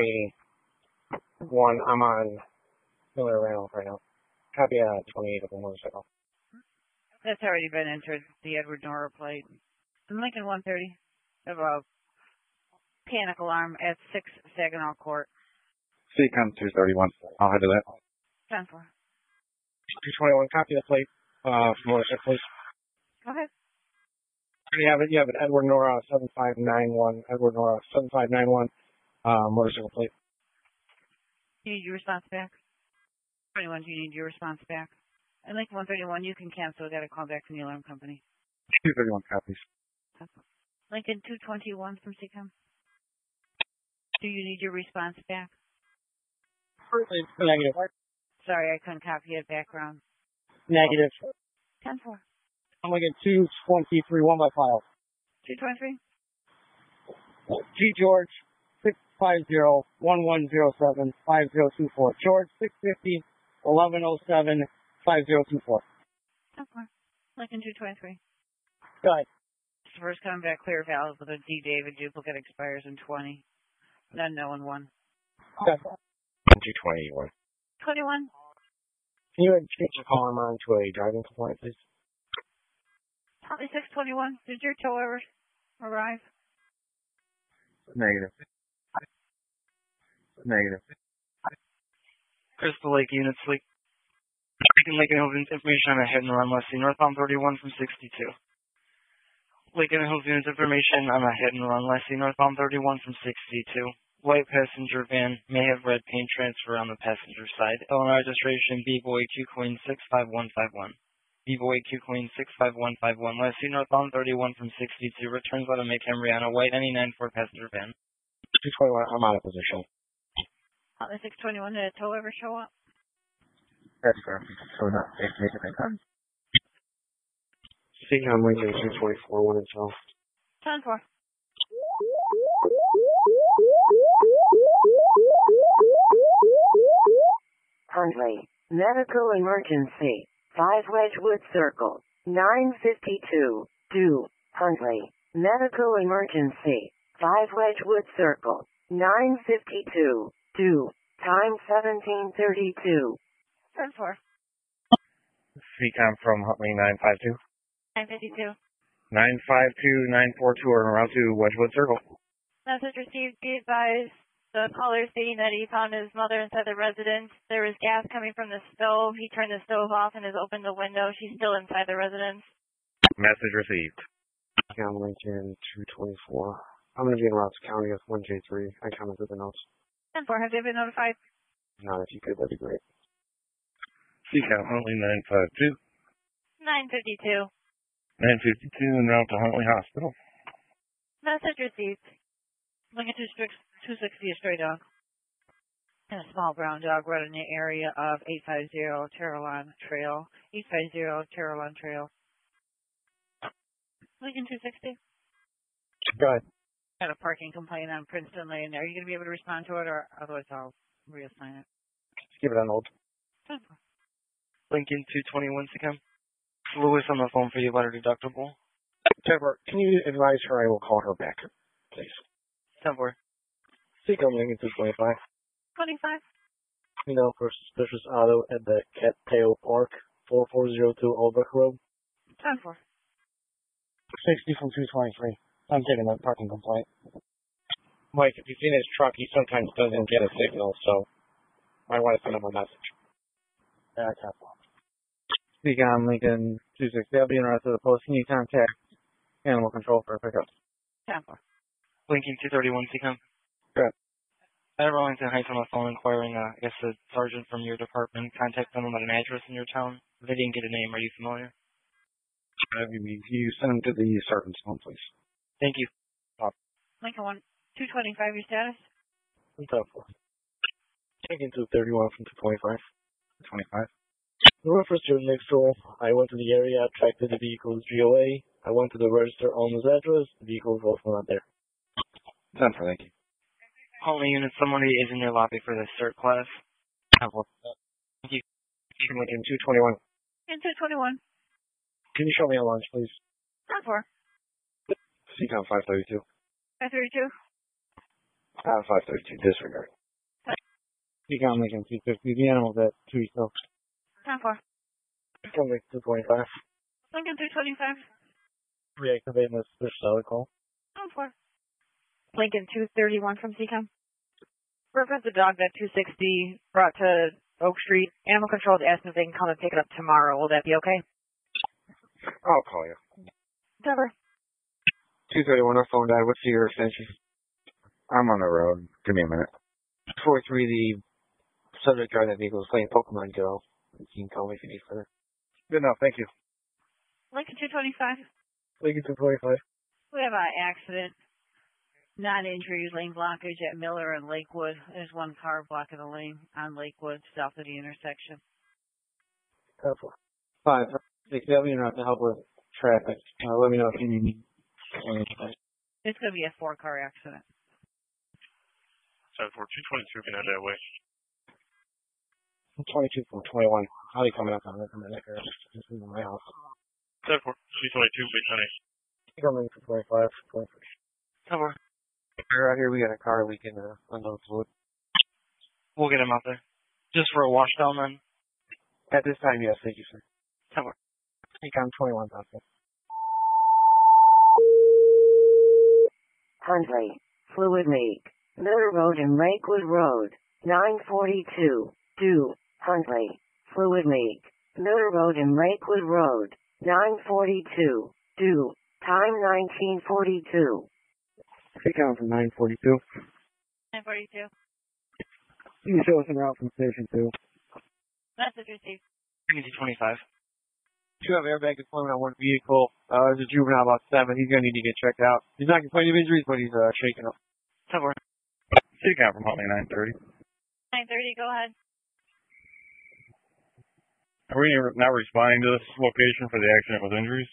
221, I'm on Miller Randall right now. Copy 28 of the motorcycle. That's already been entered, the Edward Nora plate. And Lincoln 130, have a panic alarm at 6 Saginaw Court. CCOM 231. I'll head to that. 10-4. 221, copy the plate motorcycle, please. Go ahead. You have it, Edward Nora 7591, Edward Nora 7591, motorcycle plate. Do you need your response back? 21, do you need your response back? And Lincoln 131, you can cancel. I got a call back from the alarm company. 231 copies. Lincoln 221 from CCOM. Do you need your response back? Negative. Sorry, I couldn't copy it background. Negative. 10-4. I'm going to get 223, 1 by file. 223? G. George, 650-1107-5024. George, 650-1107-5024. 5024. Okay. Lincoln 223. Go ahead. First coming back clear valve with a D. David duplicate expires in 20. None known 1. Okay. 221. 21. Can you change your call on to a driving complaint, please? Probably 621. Did your tow ever arrive? Negative. Crystal Lake unit sleep. Lincoln Hills information on a hit and run less than northbound 31 from 62. Lincoln Hills units information on a hit and run less than northbound 31 from 62. White passenger van may have red paint transfer on the passenger side. Illinois registration B-Boy Q Queen 65151. B-Boy Q Queen 65151. Last seen northbound 31 from 62. Returns out to make Henrietta White any 94 passenger van. 221, I'm out of position. The 621, did a tow ever show up? That's fair. So not safe to make it that time. Seacom Lincoln 224, 1 and 12. 10-4. Huntley, medical emergency. 5 Wedgwood Circle, 952, 2, Huntley, medical emergency. 5 Wedgwood Circle, 952, 2, time 1732. 10-4. Seacom from Huntley 952. 952. 952-942 are en route to Wedgwood Circle. Message received. Be advised. The caller stating that he found his mother inside the residence. There was gas coming from the stove. He turned the stove off and has opened the window. She's still inside the residence. Message received. Seacom Lincoln 224. I'm going to be in Routes County with 1J3. I commented the notes. 10-4. Have they been notified? Not if you could, that'd be great. Seacom Huntley 952. 952. 952 en route to Huntley Hospital. Message received. Lincoln 260 is stray dog. And a small brown dog right in the area of 850 Terrelon Trail. 850 Terrelon Trail. Lincoln 260. Go ahead. Got a parking complaint on Princeton Lane. Are you going to be able to respond to it, or otherwise I'll reassign it? Just give it on hold. 10-4. Lincoln 221 Seacom. Lewis on the phone for you about her deductible. Trevor, can you advise her I will call her back, please? 10-4. Seacom Lincoln 225. 25. You know, for suspicious auto at the Cattail Park, 4402 Oldbrook Road. 10-4. 60 from 223. I'm taking that parking complaint. Mike, if you've seen his truck, he sometimes doesn't get a signal, so might want to send him a message. That's helpful. Seacom Lincoln 260. I'll be in route to the post. Can you contact Animal Control for a pickup? 10-4. Lincoln 231 Seacom. Good. I have Arlington Heights on the phone inquiring, I guess, a sergeant from your department. Contact them about an address in your town. They didn't get a name. Are you familiar? You send them to the sergeant's phone, please. Thank you. Lincoln 225, your status? I'm tough. Lincoln 231 from 225. 25. The reference to next door. I went to the area, tracked the vehicle's GOA. I went to the register owner's address. The vehicle is also not there. 10-4, thank you. Only unit, somebody is in your lobby for the cert class. 10-4. Thank you. Lincoln 221. And 221. Can you show me a lunch, please? 10-4. Seacom 532. 532. 532, disregard. Seacom Lincoln 250. The animal's at 2 East Oaks. 10-4. Seacom Lincoln 225. Lincoln 225. Reactivating this solid call. 10-4. Lincoln 231 from Seacom. Reference the dog that 260 brought to Oak Street. Animal Control is asking if they can come and pick it up tomorrow. Will that be okay? I'll call you. Trevor. 231, our phone died. What's your extension? I'm on the road. Give me a minute. 43, the subject driver that vehicle is playing Pokemon Go. You can call me if you need further. Good enough, thank you. Lincoln 225. Lincoln 225. We have an accident. Non-injury lane blockage at Miller and Lakewood. There's one car blocking the lane on Lakewood south of the intersection. 10-4. 5. They'll be in route to help with traffic. Let me know if you need me. It's going to be a 4-car accident. 7-4, 222, can head that way. 22 from 21. How are they coming up on this? This is my house. 7-4, 222, wait, honey. Coming for 25, 23. Cover. We're out here, we got a car leaking unknown fluid. We'll get him out there. Just for a wash down then? At this time, yes, thank you, sir. Cover. Seacom 21, Thompson. Huntley, fluid leak. Miller Road and Lakewood Road, 942, due, Huntley, fluid leak, Miller Road and Lakewood Road, 942, due, time 1942. Pick out from 942. 942. You can show us en route from station 2. Message received. Frequency 25. You have airbag deployment on one vehicle. There's a juvenile about 7. He's going to need to get checked out. He's not complaining of injuries, but he's shaking up. Somewhere. City count from Huntley 930. 930, go ahead. Are we now responding to this location for the accident with injuries?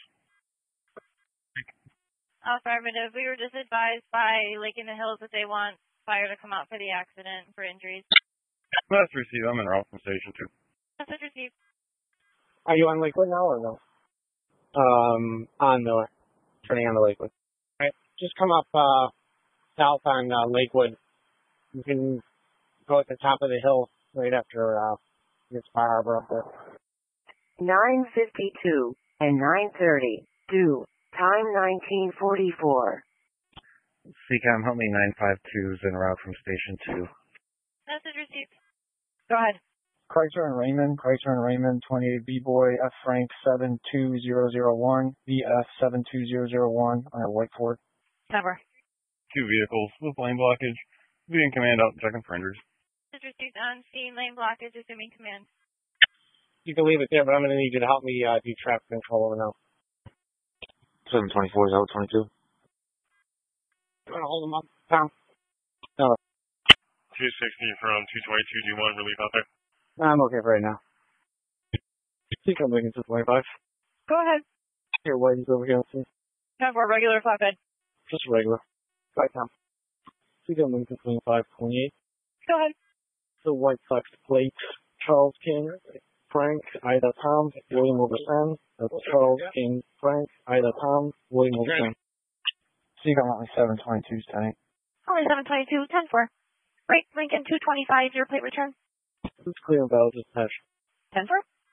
Affirmative. We were just advised by Lake in the Hills that they want fire to come out for the accident for injuries. Let's receive. I'm en route from station 2. Message received. Are you on Lakewood now or no? On Miller. Turning on the Lakewood. Alright, just come up south on Lakewood. You can go at the top of the hill right after you get to Bar Harbor up there. 952 and 930, due, time 1944. CCOM Huntley 952 is en route from station 2. Message received. Go ahead. Chrysler and Raymond, 28 B-Boy, F Frank 72001, BF 72001 on a white Ford. Cover. 2 vehicles with lane blockage. Being command out and checking for injuries. Message received on scene, lane blockage, assuming command. You can leave it there, but I'm going to need you to help me do traffic control over now. 724 is out 22. You want to hold them up, Tom? No. 260 from 222, do you want relief out there? I'm okay for right now. You can make it to 25. Go ahead. Here, what is over here? See? Time for a regular flatbed. Just regular. Bye, Tom. You can make it to 25, 28. Go ahead. The White Sox plates. Charles King, Frank, Ida Tom, William Overson. That's Charles King, Frank, Ida Tom, William Overson. So you got only 722s tonight. Only 722, 10-4. Right, Lincoln 225, your plate return. It's clear and valid dispatch. 10-4.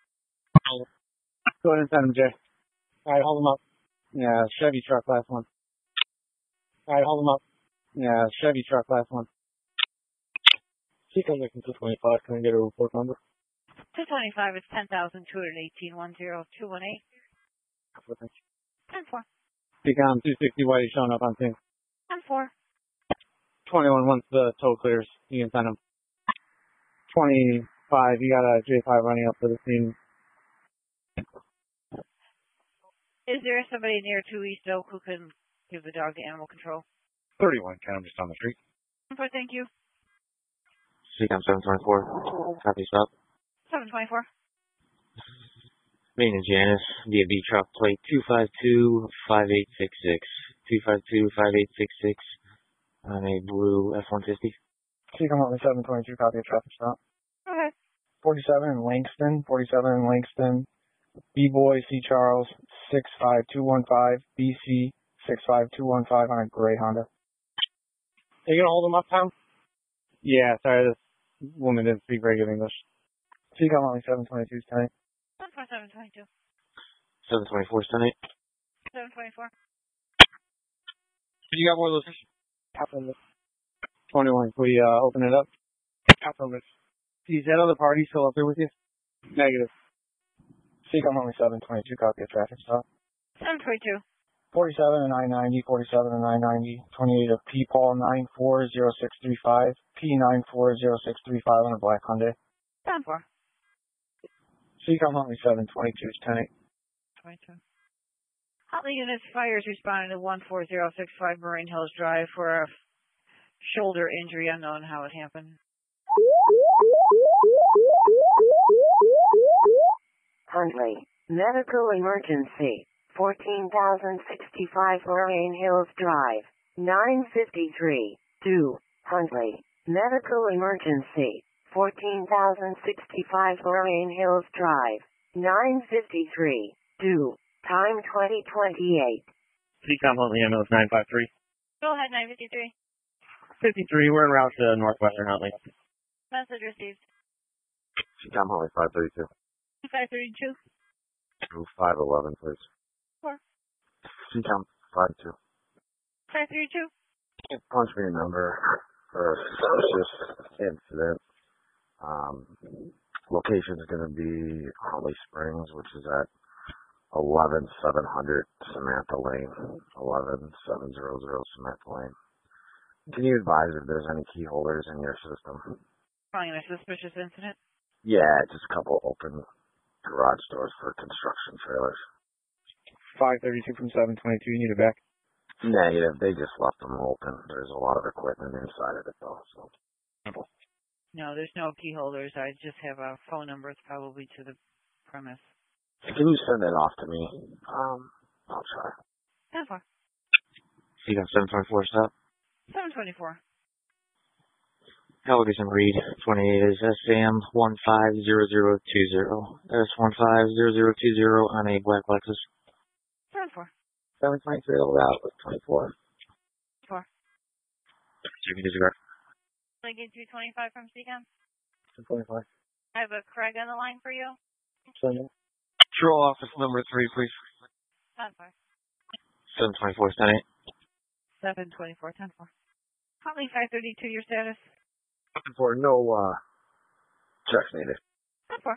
Go ahead and send him, Jay. Alright, hold him up. Yeah, Chevy truck, last one. Alright, hold him up. Yeah, Chevy truck, last one. She comes in 225, can I get a report number? 225 is 10,218, 10218. 10-4. Beacon 260, why are you showing up on scene? 10-4. 21, once the tow clears, you can send him. 25, you got a J5 running up for the scene. Is there somebody near 2 East Oak who can give the dog the animal control? 31, Ken, I'm just on the street. 10-4, thank you. CCOM 724, copy stop. 724. Main and Janice, via B truck plate 252-5866. 252-5866 on a blue F-150. CCOM only 722, copy of traffic stop. Okay. 47 in Langston, B-Boy, C. Charles, 65215, BC, 65215 on a gray Honda. Are you going to hold him up, Tom? Yeah, sorry, this woman didn't speak very good English. CCOM only 722 tonight. 722. 724 tonight. 724. Did you got more of those? Affirmative. 21, can we open it up? Affirmative. Is that other party still up there with you? Negative. CCOM only 722, copy of traffic stop. 722. 47 and I-90, 47 and I-90, 28 of P. Paul 940635, P940635 on a black Hyundai. 10-4. CCOM only 722 tonight. 22. Huntley units fires responding to 14065 Marine Hills Drive for a shoulder injury, unknown how it happened. Huntley, medical emergency, 14,065 Lorraine Hills Drive, 953, due, Huntley, medical emergency, 14,065 Lorraine Hills Drive, 953, due, time 2028. CCOM Huntley MS 953. Go ahead, 953. 53, we're en route to Northwestern Huntley. Message received. CCOM Huntley 532. 532. 511, please. 4. CCOM 52. 532. Punch me a number for a suspicious incident Location's going to be Holly Springs, which is at 11700 Samantha Lane. 11700 Samantha Lane. Can you advise if there's any key holders in your system? Calling a suspicious incident? Yeah, just a couple open garage doors for construction trailers. 532 from 722. You need it back? Negative. They just left them open. There's a lot of equipment inside of it, though. So. No, there's no key holders. I just have a phone number. It's probably to the premise. Can you send it off to me? I'll try. 10-4. You got 724 stop? 724. Allegation Reed 28 is SM 150020. That's 150020 on a black Lexus. 7-4. 723 route with 24. 4. You can disregard. Lincoln 225 from CCAM. 225. I have a Craig on the line for you. Send it. Patrol office number 3, please. 10-4. 724 10-8. 724. 10-4. Holly 532. Your status? For no checks needed. 10-4.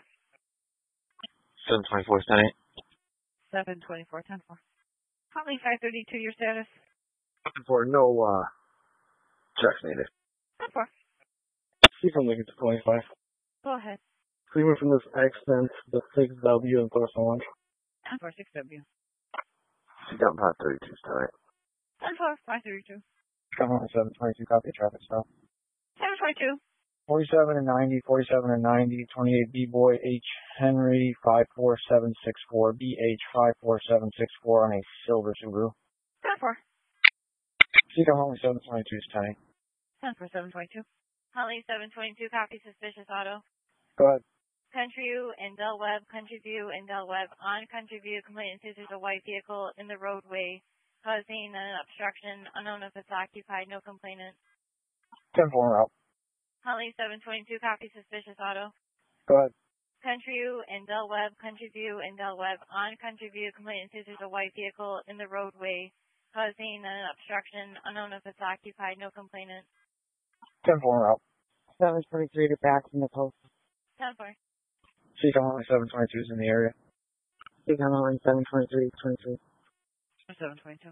724 10-8. 724. 10-4. Holly 532. Your status? For no checks needed. 10-4. See from Lincoln 225. Go ahead. Clear from this accident, the 6W and Thorson Lunch. 10-4. 6W. She got 532 tonight. 10-4. 532. Come on, 722. Copy traffic stop. 722. 47 and 90, 47 and 90, 28 B-Boy H. Henry 54764, BH 54764 on a silver Subaru. 10-4. See come only 722 tonight. 10-4. 722. Holly 722, copy suspicious auto. Go ahead. Country View and Del Webb, Country View and Del Webb. On Country View, complaint says there's a white vehicle in the roadway causing an obstruction. Unknown if it's occupied, no complainant. 10-4 route. Holly 722, copy suspicious auto. Go ahead. Country View and Del Webb, Country View and Del Webb. On Country View, complaint says there's a white vehicle in the roadway causing an obstruction. Unknown if it's occupied, no complainant. 10-4 route. 723 to back from the post. 10-4. See come only 722 is in the area. See come on 723 23. 722.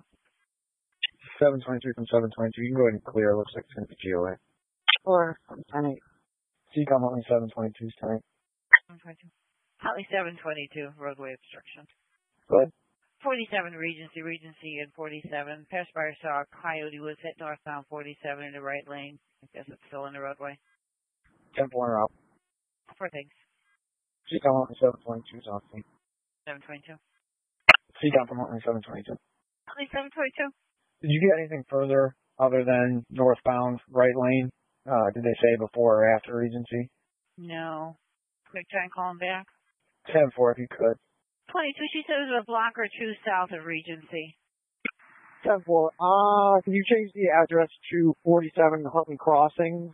723 from 722. You can go ahead and clear. Looks like it's going to be GOA. 4 from 10-8. See come only 722 tonight. 722. Holly 722. Roadway obstruction. Go ahead. 47 Regency and 47. Passenger saw a coyote was hit northbound 47 in the right lane. I guess it's still in the roadway. 10-4 route. 4 things. See come only 722 is on scene. 722. See come from only 722. Holly 722. Did you get anything further other than northbound right lane? Did they say before or after Regency? No. Quick try and call him back. 10-4 if you could. 22. She said it was a block or two south of Regency. 10-4. Can you change the address to 47 Hutton Crossings?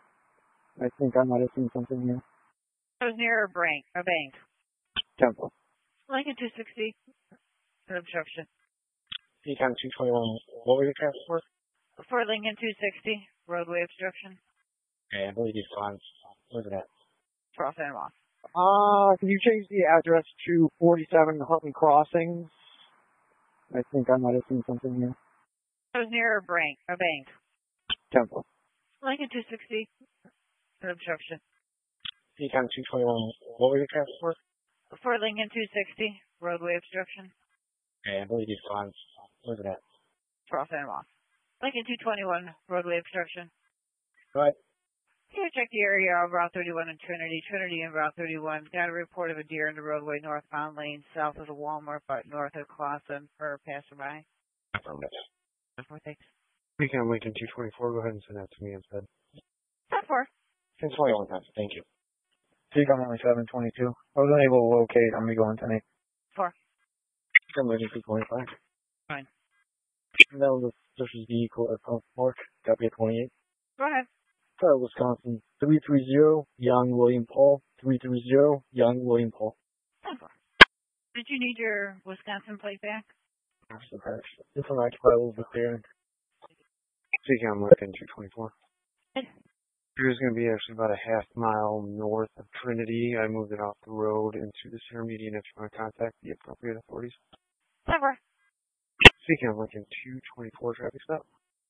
I think I might have seen something here. It was near a bank. 10-4. Lincoln 260. An obstruction. Econ 221. What were your transport? For Lincoln 260. Roadway obstruction. Okay, I believe he's fine. Look at that. For off and off. Can you change the address to 47 Hutton Crossings? I think I might have seen something here. It was near a bank. 10-4. Lincoln 260. An obstruction. Econ 221. What were your transport? For Lincoln 260. Roadway obstruction. Okay, I believe he's fine. Look at that. For off and off. Lincoln 221. Roadway obstruction. Go ahead. Here, check the area of Route 31 and Trinity. Trinity and Route 31. Got a report of a deer in the roadway northbound lane south of the Walmart, but north of Clausen per passerby. Affirmative. 4 things. Econ Lincoln 224. Go ahead and send that to me instead. 10-4. 10-21 times. Thank you. Econ only 722. I was unable to locate. I'm going to go in tonight. 4. Econ Lincoln 225. Fine. That was a suspicious vehicle at Pump Park. Copy at 28. Go ahead. Wisconsin 330 Young William Paul. 330 Young William Paul. 10-4. Did you need your Wisconsin plate back? Different occupied a little bit there. Econ Lincoln 224. Here's going to be actually about a half mile north of Trinity. I moved it off the road into the center median if you want to contact the appropriate authorities. Never. Speaking of Lincoln 224 traffic stop.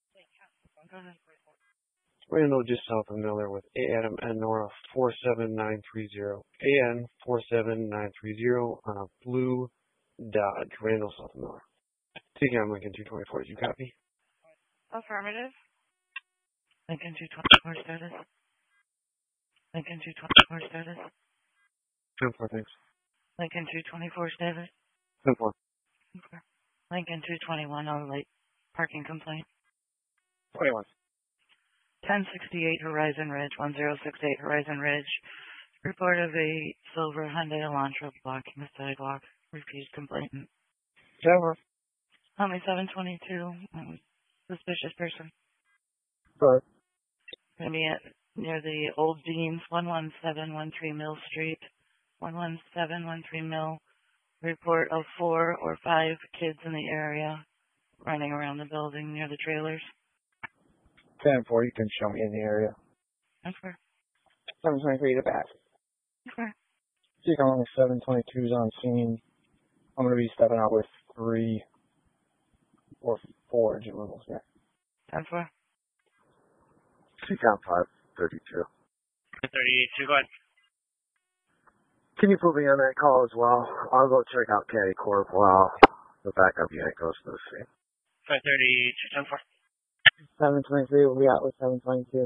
Randall just south of Miller with Adam and Nora 47930. AN 47930 on a blue Dodge. Randall south of Miller. Speaking of Lincoln 224, did you copy? Affirmative. Lincoln 224 status. Lincoln 224 status. 10-4, thanks. Lincoln 224 status. 10-4. Okay. Lincoln 221 on late parking complaint. 21. 1068 Horizon Ridge, 1068 Horizon Ridge. Report of a silver Hyundai Elantra blocking the sidewalk. Refused complainant. Never. Only 722. Suspicious person. Sorry. Going to be near the Old Deans, 11713 Mill Street. 11713 Mill. Report of 4 or 5 kids in the area running around the building near the trailers. 10-4, you can show me in the area. Okay. 723 to back. Okay. See, only 722's on scene. I'm going to be stepping out with 3 or 4 juvenils here. 10-4. See, count 532. 38, go ahead. Can you put me on that call as well? I'll go check out Caddy Corp while the backup unit goes to the scene. 532, 10-4. 723 will be out with 722.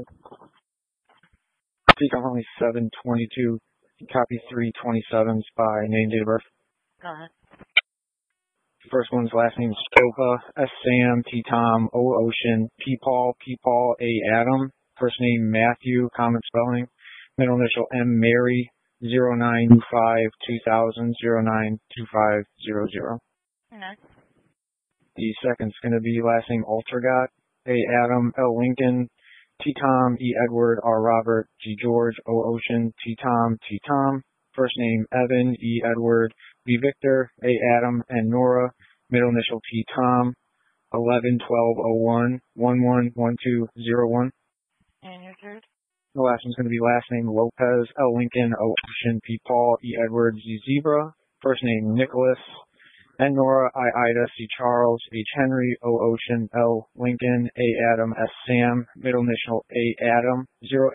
Speak on only 722. Copy 327s by name, date of birth. Go ahead. First one's last name Stopa, S. Sam, T. Tom, O. Ocean, P. Paul, A. Adam. First name Matthew, common spelling. Middle initial M. Mary, 0925-2000, 092500. Next. The second's going to be last name Altergott, A. Adam, L. Lincoln, T. Tom, E. Edward, R. Robert, G. George, O. Ocean, T. Tom, First name Evan, E. Edward, V. Victor, A. Adam, and Nora. Middle initial T. Tom, 11-12-01, 11-12-01. And your third? The last one's going to be last name Lopez, L. Lincoln, O. Ocean, P. Paul, E. Edward, Z. Zebra. First name Nicholas, N. Nora, I. Ida, C. Charles, H. Henry, O. Ocean, L. Lincoln, A. Adam, S. Sam. Middle initial A. Adam,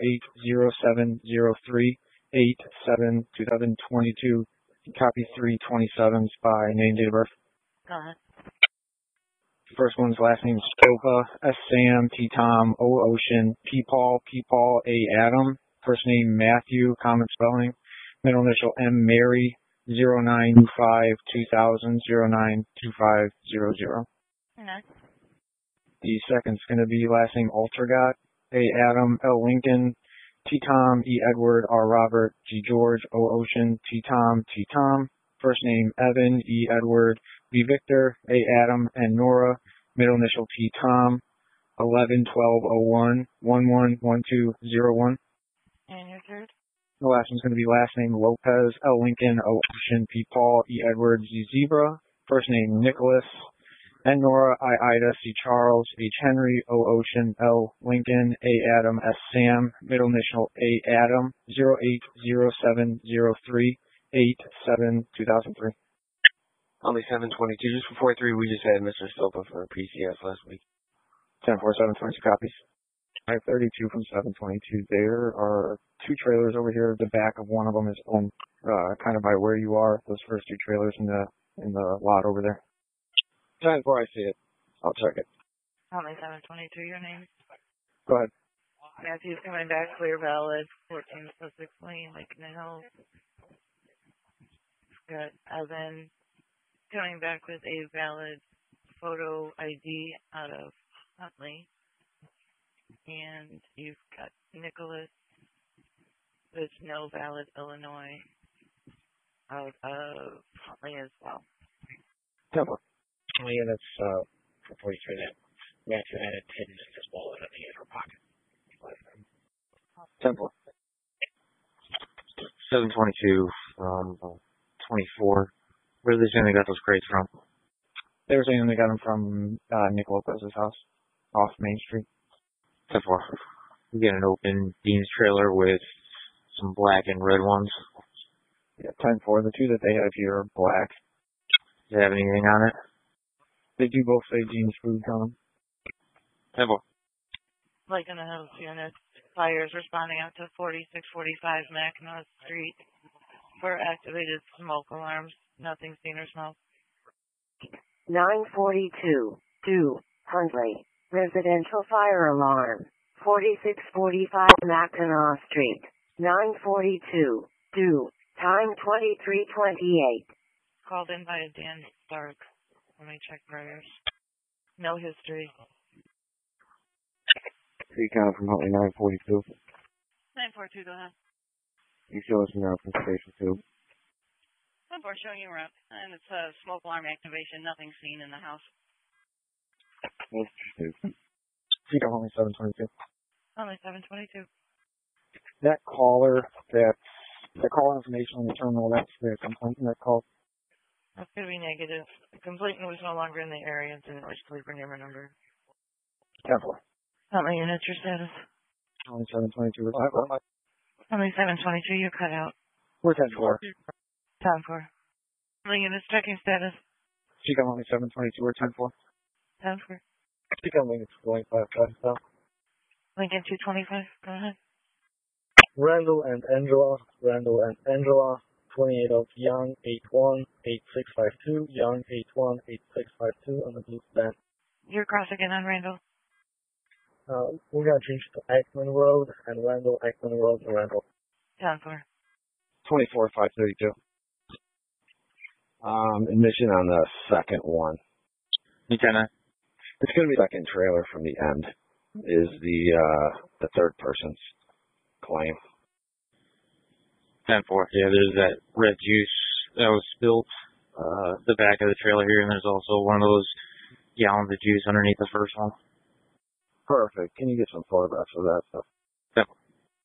08-07-03-8-7-2022. Copy 327s by name, date of birth. Go ahead. First one's last name Stopa, S. Sam, T. Tom, O. Ocean, P. Paul, A. Adam. First name Matthew, common spelling. Middle initial M. Mary, 0925-2000, 092500. Next. The second's going to be last name Altergott, A. Adam, L. Lincoln, T. Tom, E. Edward, R. Robert, G. George, O. Ocean, T. Tom. First name Evan, E. Edward, V. Victor, A. Adam, and Nora. Middle initial T. Tom, 11-12-01, 11-12-01. And your third? The last one's going to be last name Lopez, L. Lincoln, O. Ocean, P. Paul, E. Edward, Z. Zebra. First name Nicholas, N. Nora, I. Ida, C. Charles, H. Henry, O. Ocean, L. Lincoln, A. Adam, S. Sam. Middle initial A. Adam, 08-07-03-8-7-2003. Only 722. Just before 3, we just had Mr. Stopa for PCS last week. 10-4, 722 copies. 532 from 722. There are 2 trailers over here. The back of one of them is on kind of by where you are. Those first 2 trailers in the lot over there. 10-4, I see it. I'll check it. Only 722, your name? Go ahead. Matthew's coming back, clear valid, 14 Sussex Lane, Lincoln Hills. Got Evan coming back with a valid photo ID out of Huntley. And you've got Nicholas with no valid Illinois out of Huntley as well. 10-4. Oh, yeah, that's 43 that Matthew added 10 in his wallet in the inner pocket. 10-4. 722 from 24. Where are they saying they got those crates from? They were saying they got them from Nick Lopez's house off Main Street. 10-4. We get an open Dean's trailer with some black and red ones. Yeah, 10-4. The two that they have here are black. Do you have anything on it? They do both say Dean's Foods on them. 10-4. Lincoln Hills unit. Fires responding out to 4645 Mackinac Street for activated smoke alarms. Nothing seen or smelled. 942. 2. Huntley. Residential fire alarm. 4645 Mackinac Street. 942. 2. Time 23:28. Called in by a Dan Stark. Let me check priors. No history. Recon from Huntley 942. 942, go ahead. You show us now from Station 2. 10-4 showing you around. And it's a smoke alarm activation. Nothing seen in the house. Seacom only 722. Only 722. That caller, the call information on the terminal, that's the complaint that called. That's going to be negative. The complainant was no longer in the area and didn't wish to leave her name or number. 10-4. How many units your status? Only 722. Only 722, you cut out. We're 10-4. 10-4. How many units checking status? Seacom only 722. We're 10-4. 10-4. Seacom Lincoln 225. Lincoln 225, go ahead. Randall and Angela, 28 of Young, 818652, Young, 818652 on the blue band. You're cross again on Randall. We're going to change to Eichmann Road and Randall, Eichmann Road to Randall. 10-4. 24532. Admission on the second one. Lieutenant. It's going to be second trailer from the end. Is the third person's claim. 10-4. Yeah, there's that red juice that was spilled the back of the trailer here, and there's also one of those gallons of juice underneath the first one. Perfect. Can you get some photographs of that stuff? 10-4.